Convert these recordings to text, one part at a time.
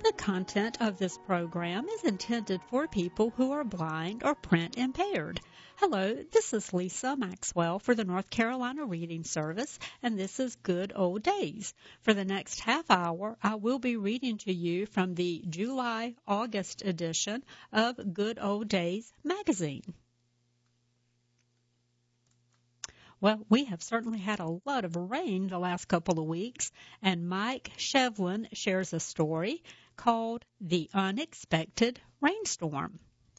The content of this program is intended for people who are blind or print impaired. Hello, this is Lisa Maxwell for the North Carolina Reading Service, and this is Good Old Days. For the next half hour, I will be reading to you from the July-August edition of Good Old Days magazine. Well, we have certainly had a lot of rain the last couple of weeks, and Mike Shevlin shares a story called The Unexpected Rainstorm.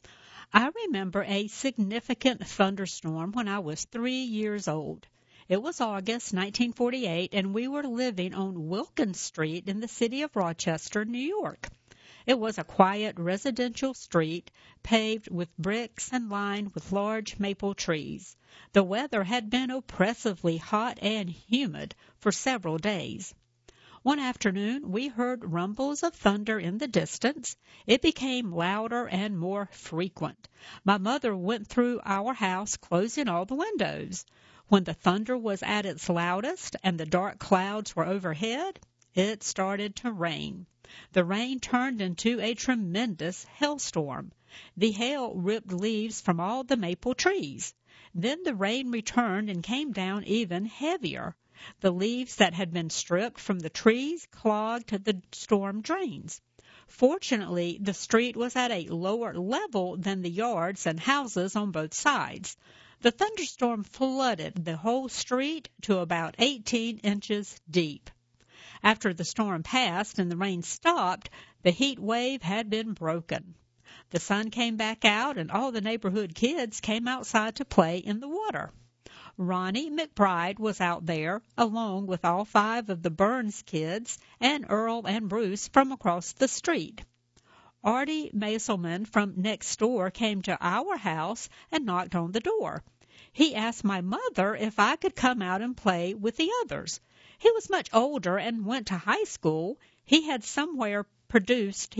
I remember a significant thunderstorm when I was 3 years old. It was August 1948, and we were living on Wilkins Street in the city of Rochester, New York. It was a quiet residential street, paved with bricks and lined with large maple trees. The weather had been oppressively hot and humid for several days. One afternoon, we heard rumbles of thunder in the distance. It became louder and more frequent. My mother went through our house, closing all the windows. When the thunder was at its loudest and the dark clouds were overhead, it started to rain. The rain turned into a tremendous hailstorm. The hail ripped leaves from all the maple trees. Then the rain returned and came down even heavier. The leaves that had been stripped from the trees clogged the storm drains. Fortunately, the street was at a lower level than the yards and houses on both sides. The thunderstorm flooded the whole street to about 18 inches deep. After the storm passed and the rain stopped, the heat wave had been broken. The sun came back out, and all the neighborhood kids came outside to play in the water. Ronnie McBride was out there, along with all 5 of the Burns kids and Earl and Bruce from across the street. Artie Maselman from next door came to our house and knocked on the door. He asked my mother if I could come out and play with the others. He was much older and went to high school. He had somewhere produced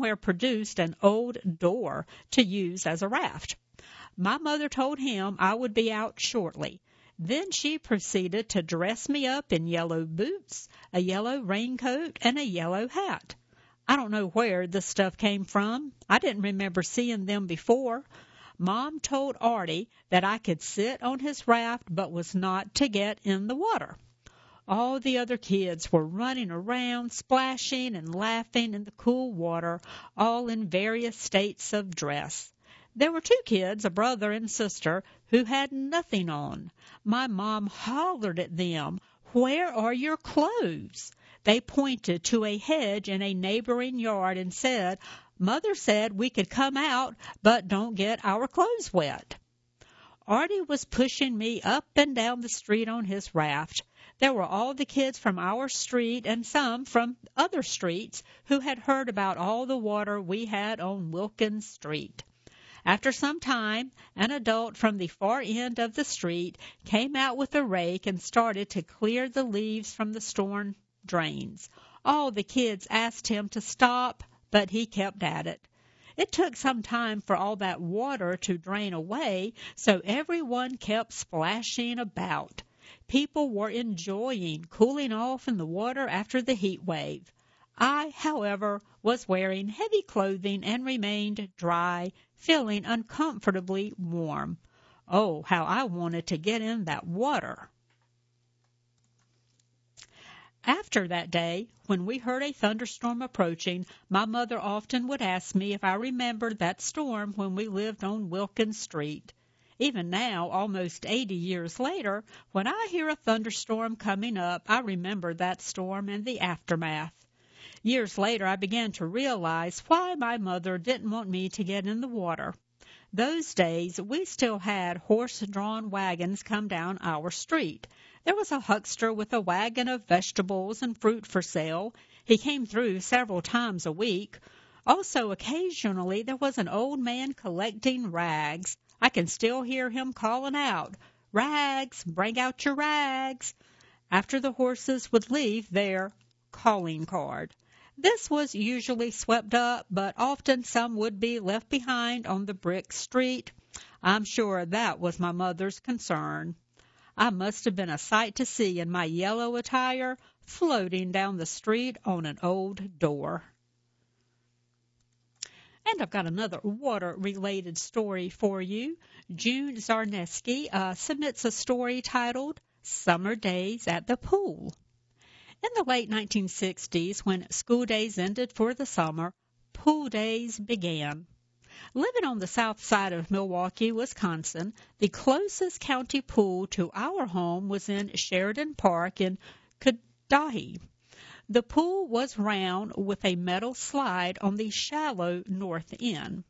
an old door to use as a raft. My mother told him I would be out shortly. Then she proceeded to dress me up in yellow boots, a yellow raincoat, and a yellow hat. I don't know where this stuff came from. I didn't remember seeing them before. Mom told Artie that I could sit on his raft but was not to get in the water. All the other kids were running around, splashing and laughing in the cool water, all in various states of dress. There were 2 kids, a brother and sister, who had nothing on. My mom hollered at them, "Where are your clothes?" They pointed to a hedge in a neighboring yard and said, "Mother said we could come out, but don't get our clothes wet." Artie was pushing me up and down the street on his raft. There were all the kids from our street and some from other streets who had heard about all the water we had on Wilkins Street. After some time, an adult from the far end of the street came out with a rake and started to clear the leaves from the storm drains. All the kids asked him to stop, but he kept at it. It took some time for all that water to drain away, so everyone kept splashing about. People were enjoying cooling off in the water after the heat wave. I, however, was wearing heavy clothing and remained dry, feeling uncomfortably warm. Oh, how I wanted to get in that water. After that day, when we heard a thunderstorm approaching, my mother often would ask me if I remembered that storm when we lived on Wilkins Street. Even now, almost 80 years later, when I hear a thunderstorm coming up, I remember that storm and the aftermath. Years later, I began to realize why my mother didn't want me to get in the water. Those days, we still had horse-drawn wagons come down our street. There was a huckster with a wagon of vegetables and fruit for sale. He came through several times a week. Also, occasionally, there was an old man collecting rags. I can still hear him calling out, "Rags, bring out your rags," after the horses would leave their calling card. This was usually swept up, but often some would be left behind on the brick street. I'm sure that was my mother's concern. I must have been a sight to see in my yellow attire, floating down the street on an old door. And I've got another water-related story for you. June Zarneski submits a story titled Summer Days at the Pool. In the late 1960s, when school days ended for the summer, pool days began. Living on the south side of Milwaukee, Wisconsin, the closest county pool to our home was in Sheridan Park in Cudahy. The pool was round with a metal slide on the shallow north end.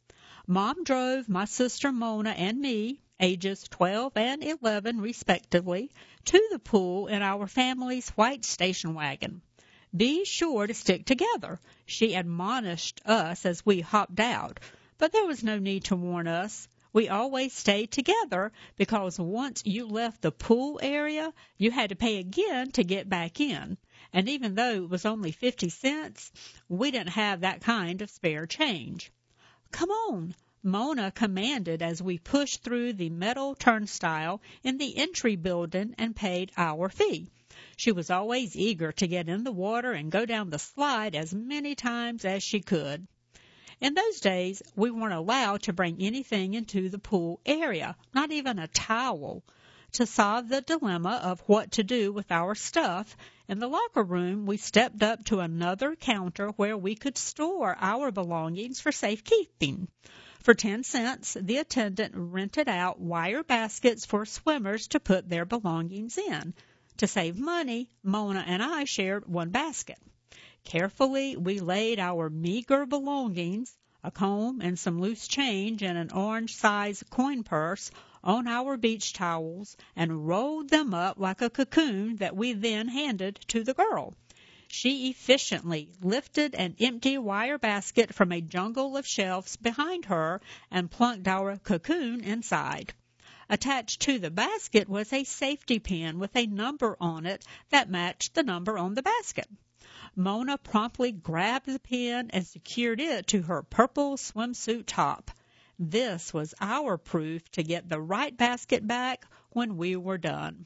Mom drove my sister Mona and me, ages 12 and 11 respectively, to the pool in our family's white station wagon. Be sure to stick together, she admonished us as we hopped out, but there was no need to warn us. We always stayed together because once you left the pool area, you had to pay again to get back in. And even though it was only 50 cents, we didn't have that kind of spare change. Come on, Mona commanded as we pushed through the metal turnstile in the entry building and paid our fee. She was always eager to get in the water and go down the slide as many times as she could. In those days, we weren't allowed to bring anything into the pool area, not even a towel. To solve the dilemma of what to do with our stuff, in the locker room we stepped up to another counter where we could store our belongings for safekeeping. For 10 cents, the attendant rented out wire baskets for swimmers to put their belongings in. To save money, Mona and I shared one basket. Carefully, we laid our meager belongings, a comb and some loose change in an orange-sized coin purse, on our beach towels and rolled them up like a cocoon that we then handed to the girl. She efficiently lifted an empty wire basket from a jungle of shelves behind her and plunked our cocoon inside. Attached to the basket was a safety pin with a number on it that matched the number on the basket. Mona promptly grabbed the pin and secured it to her purple swimsuit top. This was our proof to get the right basket back when we were done.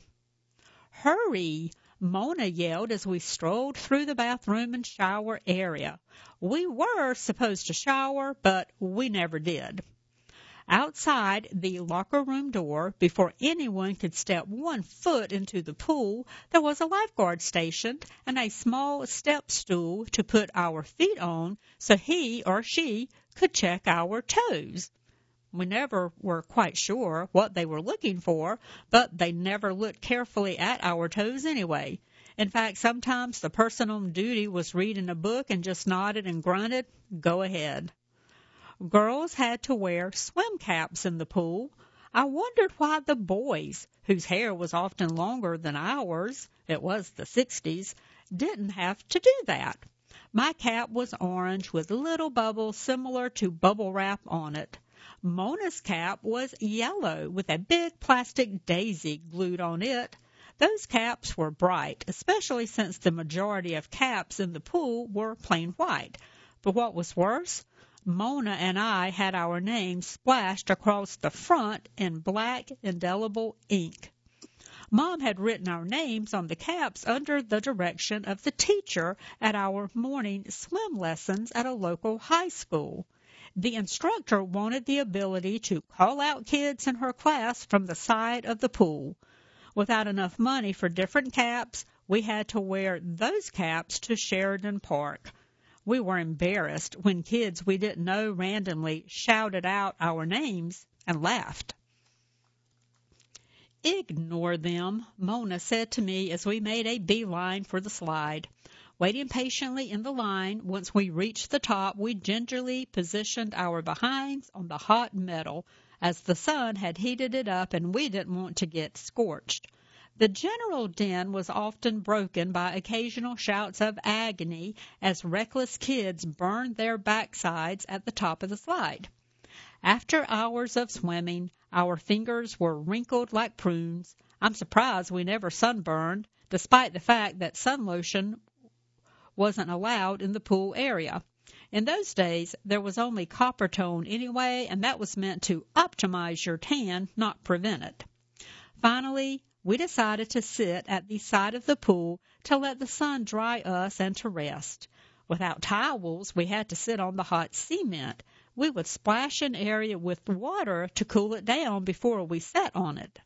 Hurry! Mona yelled as we strolled through the bathroom and shower area. We were supposed to shower, but we never did. Outside the locker room door, before anyone could step 1 foot into the pool, there was a lifeguard stationed and a small step stool to put our feet on so he or she could check our toes. We never were quite sure what they were looking for, but they never looked carefully at our toes anyway. In fact, sometimes the person on duty was reading a book and just nodded and grunted, "Go ahead." Girls had to wear swim caps in the pool. I wondered why the boys, whose hair was often longer than ours, it was the 60s, didn't have to do that. My cap was orange with little bubbles similar to bubble wrap on it. Mona's cap was yellow with a big plastic daisy glued on it. Those caps were bright, especially since the majority of caps in the pool were plain white. But what was worse, Mona and I had our names splashed across the front in black indelible ink. Mom had written our names on the caps under the direction of the teacher at our morning swim lessons at a local high school. The instructor wanted the ability to call out kids in her class from the side of the pool. Without enough money for different caps, we had to wear those caps to Sheridan Park. We were embarrassed when kids we didn't know randomly shouted out our names and laughed. "Ignore them," Mona said to me as we made a beeline for the slide. Waiting patiently in the line, once we reached the top, we gingerly positioned our behinds on the hot metal, as the sun had heated it up and we didn't want to get scorched. The general din was often broken by occasional shouts of agony as reckless kids burned their backsides at the top of the slide. After hours of swimming, our fingers were wrinkled like prunes. I'm surprised we never sunburned, despite the fact that sun lotion wasn't allowed in the pool area. In those days, there was only Coppertone anyway, and that was meant to optimize your tan, not prevent it. Finally, we decided to sit at the side of the pool to let the sun dry us and to rest. Without towels, we had to sit on the hot cement. We would splash an area with water to cool it down before we sat on it.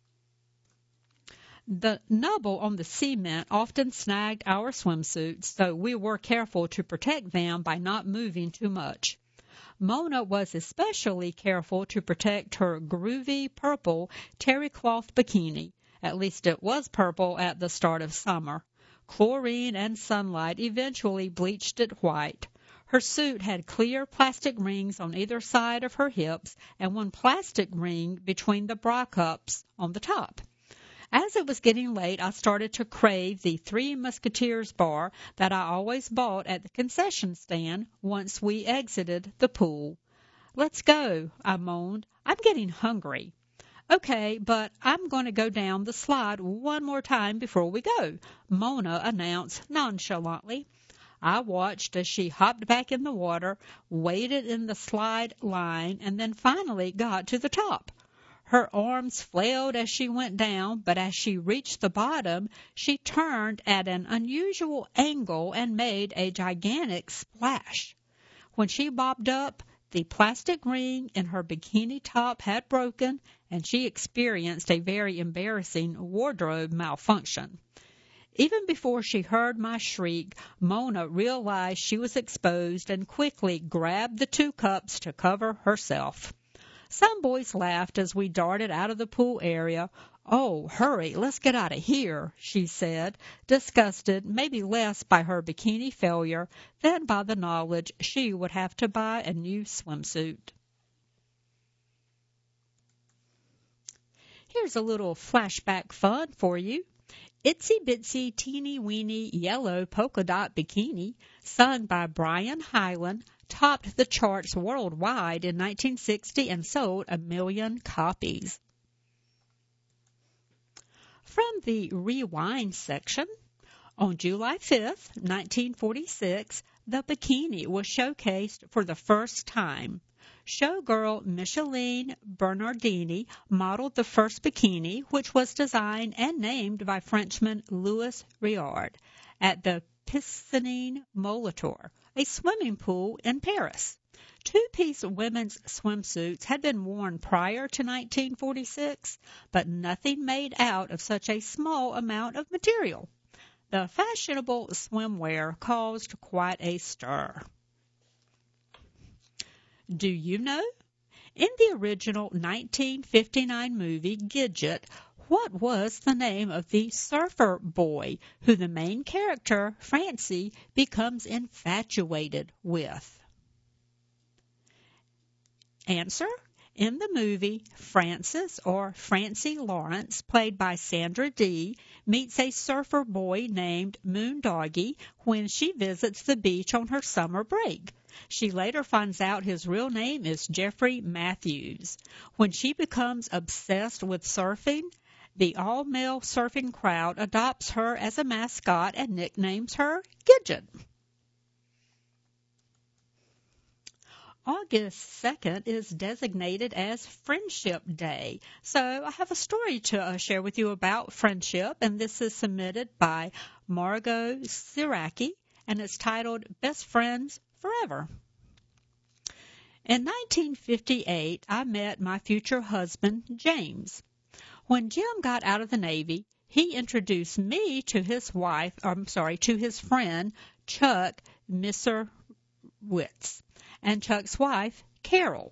The nubble on the cement often snagged our swimsuits, so we were careful to protect them by not moving too much. Mona was especially careful to protect her groovy purple terry cloth bikini. At least it was purple at the start of summer. Chlorine and sunlight eventually bleached it white. Her suit had clear plastic rings on either side of her hips and one plastic ring between the bra cups on the top. As it was getting late, I started to crave the Three Musketeers bar that I always bought at the concession stand once we exited the pool. "Let's go," I moaned. "I'm getting hungry." "Okay, but I'm going to go down the slide one more time before we go," Mona announced nonchalantly. I watched as she hopped back in the water, waded in the slide line, and then finally got to the top. Her arms flailed as she went down, but as she reached the bottom, she turned at an unusual angle and made a gigantic splash. When she bobbed up, the plastic ring in her bikini top had broken, and she experienced a very embarrassing wardrobe malfunction. Even before she heard my shriek, Mona realized she was exposed and quickly grabbed the 2 cups to cover herself. Some boys laughed as we darted out of the pool area. "Oh, hurry, let's get out of here," she said, disgusted maybe less by her bikini failure than by the knowledge she would have to buy a new swimsuit. Here's a little flashback fun for you. "Itsy Bitsy Teeny Weeny Yellow Polka Dot Bikini," sung by Brian Hyland, topped the charts worldwide in 1960 and sold 1 million copies. From the Rewind section, on July 5, 1946, the bikini was showcased for the first time. Showgirl Micheline Bernardini modeled the first bikini, which was designed and named by Frenchman Louis Réard, at the Piscine Molitor, a swimming pool in Paris. 2-piece women's swimsuits had been worn prior to 1946, but nothing made out of such a small amount of material. The fashionable swimwear caused quite a stir. Do you know? In the original 1959 movie Gidget, what was the name of the surfer boy who the main character, Francie, becomes infatuated with? Answer: in the movie, Frances, or Francie Lawrence, played by Sandra Dee, meets a surfer boy named Moondoggie when she visits the beach on her summer break. She later finds out his real name is Jeffrey Matthews. When she becomes obsessed with surfing, the all-male surfing crowd adopts her as a mascot and nicknames her Gidget. August 2nd is designated as Friendship Day. So I have a story to share with you about friendship, and this is submitted by Margot Siraki, and it's titled Best Friends Forever. In 1958, I met my future husband, James. When Jim got out of the Navy, he introduced me to his friend, Chuck Misserwitz, and Chuck's wife, Carol.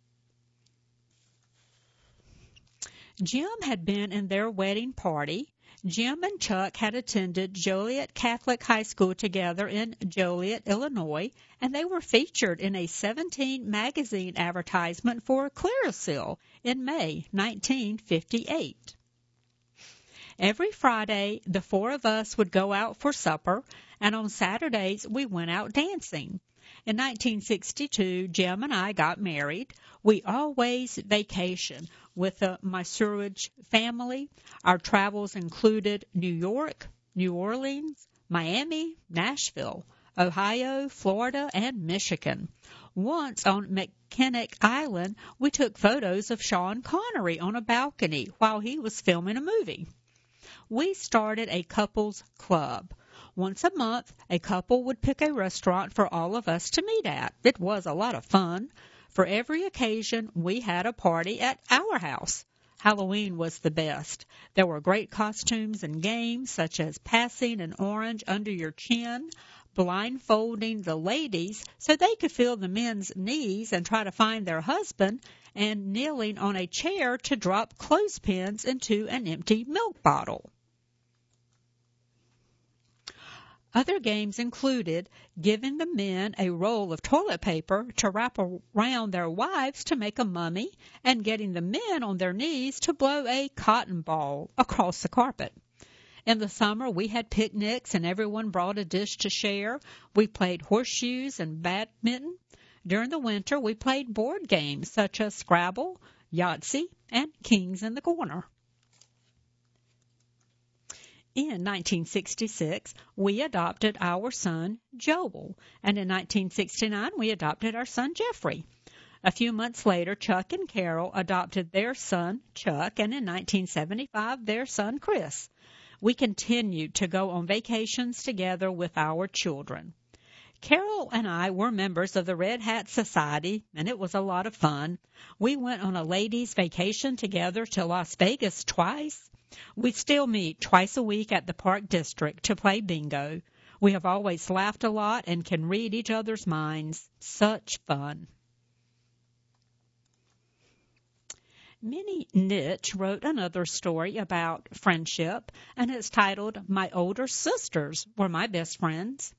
Jim had been in their wedding party. Jim and Chuck had attended Joliet Catholic High School together in Joliet, Illinois, and they were featured in a 17 magazine advertisement for Clearasil in May 1958. Every Friday, the 4 of us would go out for supper, and on Saturdays we went out dancing. In 1962, Jim and I got married. We always vacationed with the Mysurage family. Our travels included New York, New Orleans, Miami, Nashville, Ohio, Florida, and Michigan. Once on McKinnick Island, we took photos of Sean Connery on a balcony while he was filming a movie. We started a couples club. Once a month, a couple would pick a restaurant for all of us to meet at. It was a lot of fun. For every occasion, we had a party at our house. Halloween was the best. There were great costumes and games such as passing an orange under your chin, blindfolding the ladies so they could feel the men's knees and try to find their husband, and kneeling on a chair to drop clothespins into an empty milk bottle. Other games included giving the men a roll of toilet paper to wrap around their wives to make a mummy, and getting the men on their knees to blow a cotton ball across the carpet. In the summer, we had picnics and everyone brought a dish to share. We played horseshoes and badminton. During the winter, we played board games such as Scrabble, Yahtzee, and Kings in the Corner. In 1966, we adopted our son, Joel, and in 1969, we adopted our son, Jeffrey. A few months later, Chuck and Carol adopted their son, Chuck, and in 1975, their son, Chris. We continued to go on vacations together with our children. Carol and I were members of the Red Hat Society, and it was a lot of fun. We went on a ladies' vacation together to Las Vegas twice. We still meet twice a week at the Park District to play bingo. We have always laughed a lot and can read each other's minds. Such fun. Minnie Nitch wrote another story about friendship, and it's titled, My Older Sisters Were My Best Friends.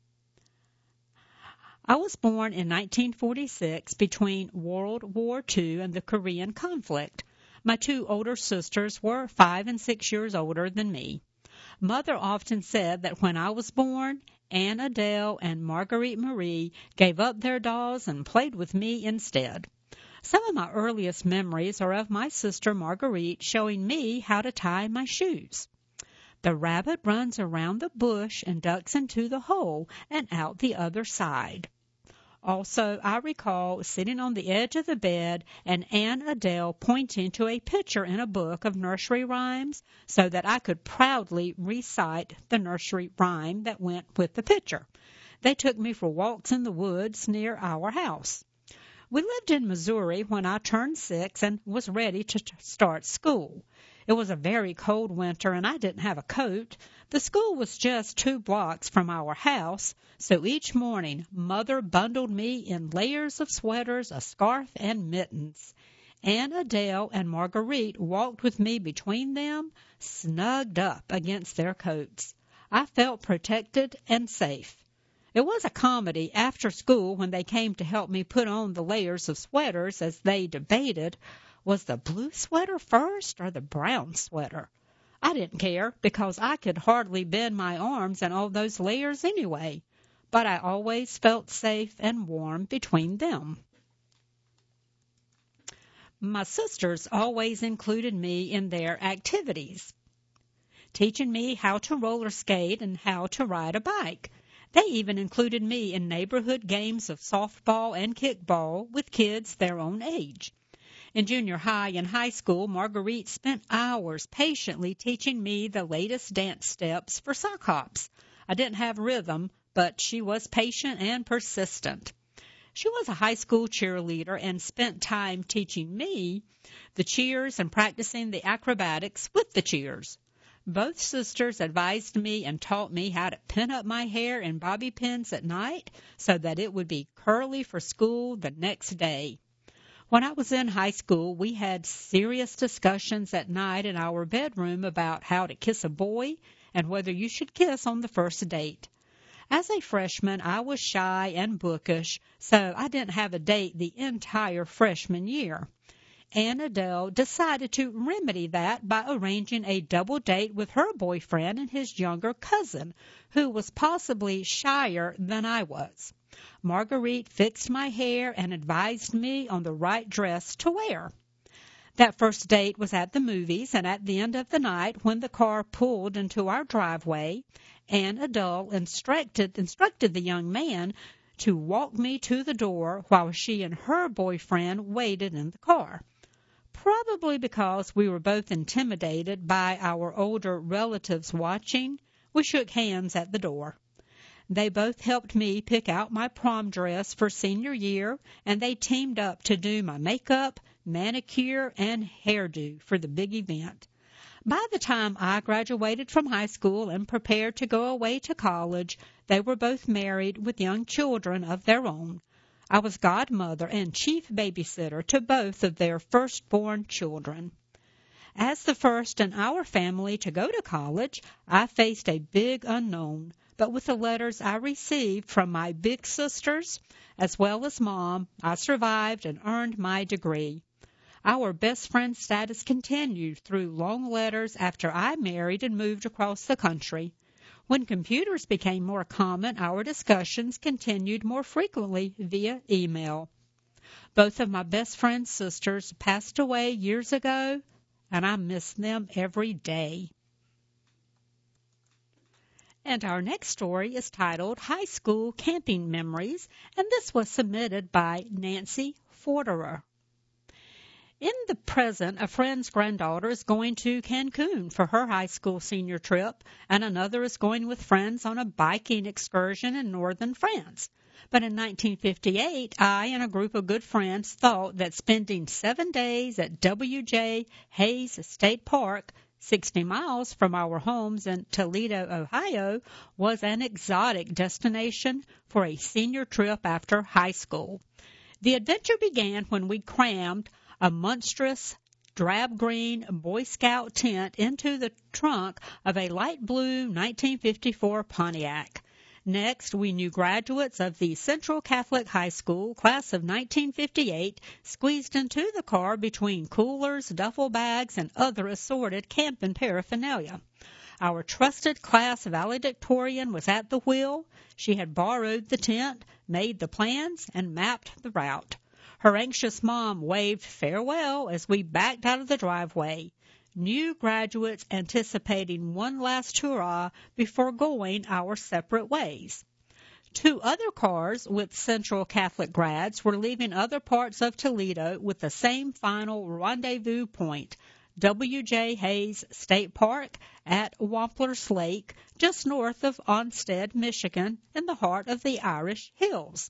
I was born in 1946 between World War II and the Korean conflict. My two older sisters were 5 and 6 years older than me. Mother often said that when I was born, Anne Adele and Marguerite Marie gave up their dolls and played with me instead. Some of my earliest memories are of my sister Marguerite showing me how to tie my shoes. The rabbit runs around the bush and ducks into the hole and out the other side. Also, I recall sitting on the edge of the bed and Anne Adele pointing to a picture in a book of nursery rhymes so that I could proudly recite the nursery rhyme that went with the picture. They took me for walks in the woods near our house. We lived in Missouri when I turned 6 and was ready to start school. It was a very cold winter and I didn't have a coat. The school was just 2 blocks from our house, so each morning Mother bundled me in layers of sweaters, a scarf, and mittens. Anne Adele and Marguerite walked with me between them, snugged up against their coats. I felt protected and safe. It was a comedy after school when they came to help me put on the layers of sweaters as they debated, was the blue sweater first or the brown sweater? I didn't care because I could hardly bend my arms in all those layers anyway, but I always felt safe and warm between them. My sisters always included me in their activities, teaching me how to roller skate and how to ride a bike. They even included me in neighborhood games of softball and kickball with kids their own age. In junior high and high school, Marguerite spent hours patiently teaching me the latest dance steps for sock hops. I didn't have rhythm, but she was patient and persistent. She was a high school cheerleader and spent time teaching me the cheers and practicing the acrobatics with the cheers. Both sisters advised me and taught me how to pin up my hair in bobby pins at night so that it would be curly for school the next day. When I was in high school, we had serious discussions at night in our bedroom about how to kiss a boy and whether you should kiss on the first date. As a freshman, I was shy and bookish, so I didn't have a date the entire freshman year. Anne Adele decided to remedy that by arranging a double date with her boyfriend and his younger cousin, who was possibly shyer than I was. Marguerite fixed my hair and advised me on the right dress to wear. That first date was at the movies, and at the end of the night, when the car pulled into our driveway, Anne Adele instructed the young man to walk me to the door while she and her boyfriend waited in the car. Probably because we were both intimidated by our older relatives watching, We shook hands at the door. They both helped me pick out my prom dress for senior year, and they teamed up to do my makeup, manicure, and hairdo for the big event. By the time I graduated from high school and prepared to go away to college, they were both married with young children of their own. I was godmother and chief babysitter to both of their firstborn children. As the first in our family to go to college, I faced a big unknown. But with the letters I received from my big sisters, as well as Mom, I survived and earned my degree. Our best friend status continued through long letters after I married and moved across the country. When computers became more common, our discussions continued more frequently via email. Both of my best friend's sisters passed away years ago, and I miss them every day. And our next story is titled High School Camping Memories, and this was submitted by Nancy Forderer. In the present, a friend's granddaughter is going to Cancun for her high school senior trip, and another is going with friends on a biking excursion in northern France. But in 1958, I and a group of good friends thought that spending 7 days at W.J. Hayes State Park, 60 miles from our homes in Toledo, Ohio, was an exotic destination for a senior trip after high school. The adventure began when we crammed a monstrous drab green Boy Scout tent into the trunk of a light blue 1954 Pontiac. Next, we knew graduates of the Central Catholic High School class of 1958 squeezed into the car between coolers, duffel bags, and other assorted camping paraphernalia. Our trusted class valedictorian was at the wheel. She had borrowed the tent, made the plans, and mapped the route. Her anxious mom waved farewell as we backed out of the driveway. New graduates anticipating one last hurrah before going our separate ways. 2 other cars with Central Catholic grads were leaving other parts of Toledo with the same final rendezvous point, W.J. Hayes State Park at Wampler's Lake, just north of Onstead, Michigan, in the heart of the Irish Hills.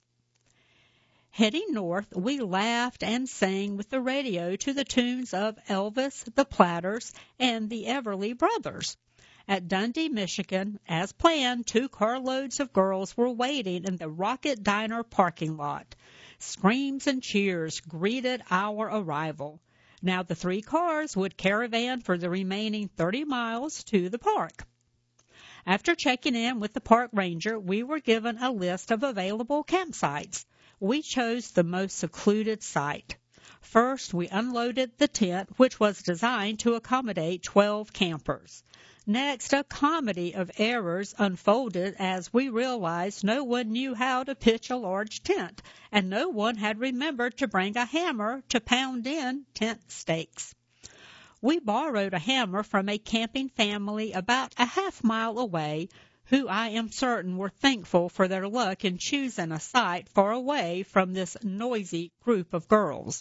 Heading north, we laughed and sang with the radio to the tunes of Elvis, the Platters, and the Everly Brothers. At Dundee, Michigan, as planned, 2 carloads of girls were waiting in the Rocket Diner parking lot. Screams and cheers greeted our arrival. Now the 3 cars would caravan for the remaining 30 miles to the park. After checking in with the park ranger, we were given a list of available campsites. We chose the most secluded site. First, we unloaded the tent, which was designed to accommodate 12 campers. Next, a comedy of errors unfolded as we realized no one knew how to pitch a large tent, and no one had remembered to bring a hammer to pound in tent stakes. We borrowed a hammer from a camping family about a half-mile away, who I am certain were thankful for their luck in choosing a site far away from this noisy group of girls.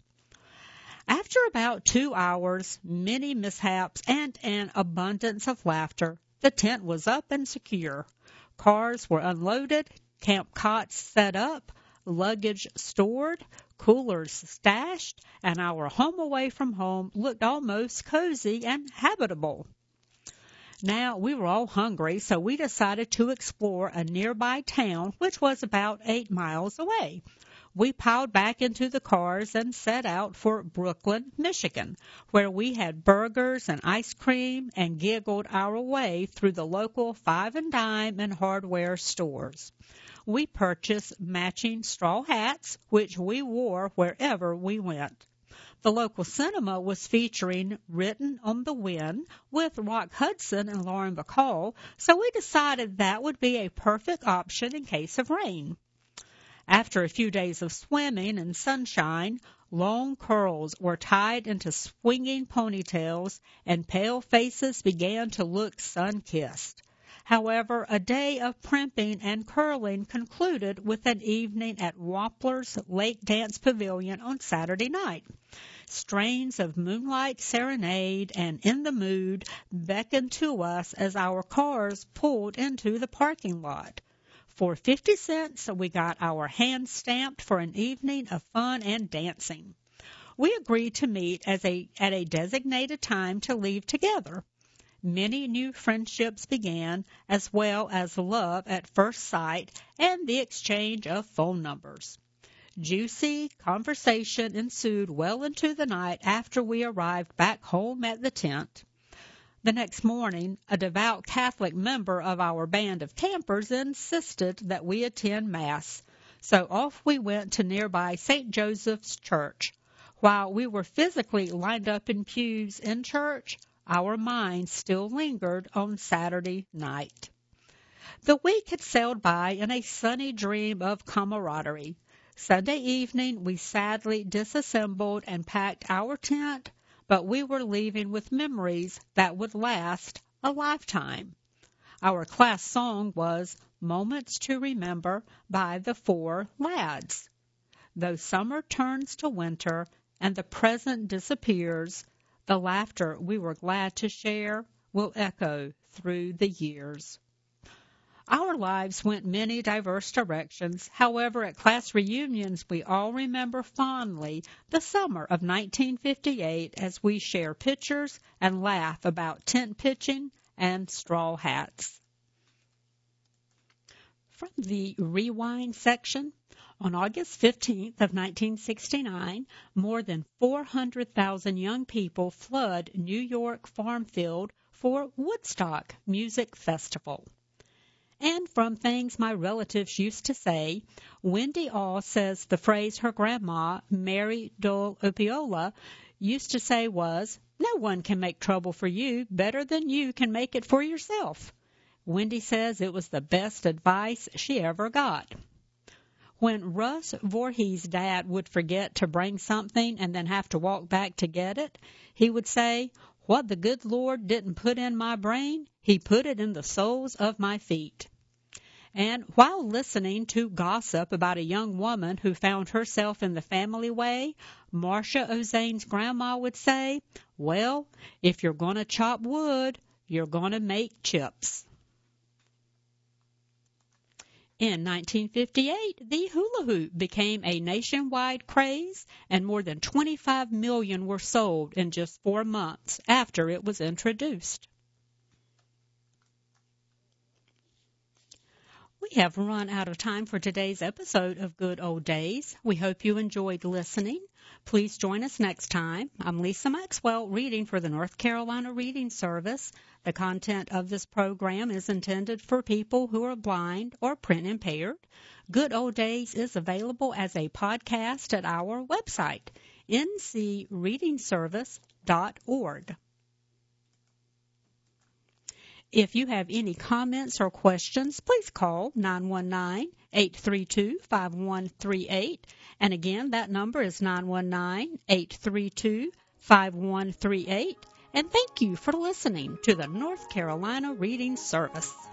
After about 2 hours, many mishaps, and an abundance of laughter, the tent was up and secure. Cars were unloaded, camp cots set up, luggage stored, coolers stashed, and our home away from home looked almost cozy and habitable. Now, we were all hungry, so we decided to explore a nearby town, which was about 8 miles away. We piled back into the cars and set out for Brooklyn, Michigan, where we had burgers and ice cream and giggled our way through the local five and dime and hardware stores. We purchased matching straw hats, which we wore wherever we went. The local cinema was featuring Written on the Wind with Rock Hudson and Lauren Bacall, so we decided that would be a perfect option in case of rain. After a few days of swimming and sunshine, long curls were tied into swinging ponytails, and pale faces began to look sun-kissed. However, a day of primping and curling concluded with an evening at Wampler's Lake Dance Pavilion on Saturday night. Strains of Moonlight Serenade and In the Mood beckoned to us as our cars pulled into the parking lot. For 50 cents, we got our hands stamped for an evening of fun and dancing. We agreed to meet at a designated time to leave together. Many new friendships began, as well as love at first sight and the exchange of phone numbers. Juicy conversation ensued well into the night after we arrived back home at the tent. The next morning, a devout Catholic member of our band of campers insisted that we attend Mass, so off we went to nearby St. Joseph's Church. While we were physically lined up in pews in church, our minds still lingered on Saturday night. The week had sailed by in a sunny dream of camaraderie. Sunday evening, we sadly disassembled and packed our tent, but we were leaving with memories that would last a lifetime. Our class song was Moments to Remember by the Four Lads. Though summer turns to winter and the present disappears, the laughter we were glad to share will echo through the years. Our lives went many diverse directions. However, at class reunions, we all remember fondly the summer of 1958 as we share pictures and laugh about tent pitching and straw hats. From the Rewind section, on August 15th of 1969, more than 400,000 young people flood New York Farm Field for Woodstock Music Festival. And from things my relatives used to say, Wendy Aw says the phrase her grandma, Mary Dole Opiola, used to say was, "No one can make trouble for you better than you can make it for yourself." Wendy says it was the best advice she ever got. When Russ Voorhees' dad would forget to bring something and then have to walk back to get it, he would say, "What the good Lord didn't put in my brain, he put it in the soles of my feet." And while listening to gossip about a young woman who found herself in the family way, Marcia Ozane's grandma would say, "Well, if you're going to chop wood, you're going to make chips." In 1958, the hula hoop became a nationwide craze, and more than 25 million were sold in just 4 months after it was introduced. We have run out of time for today's episode of Good Old Days. We hope you enjoyed listening. Please join us next time. I'm Lisa Maxwell, reading for the North Carolina Reading Service. The content of this program is intended for people who are blind or print impaired. Good Old Days is available as a podcast at our website, ncreadingservice.org. If you have any comments or questions, please call 919-832-5138. And again, that number is 919-832-5138. And thank you for listening to the North Carolina Reading Service.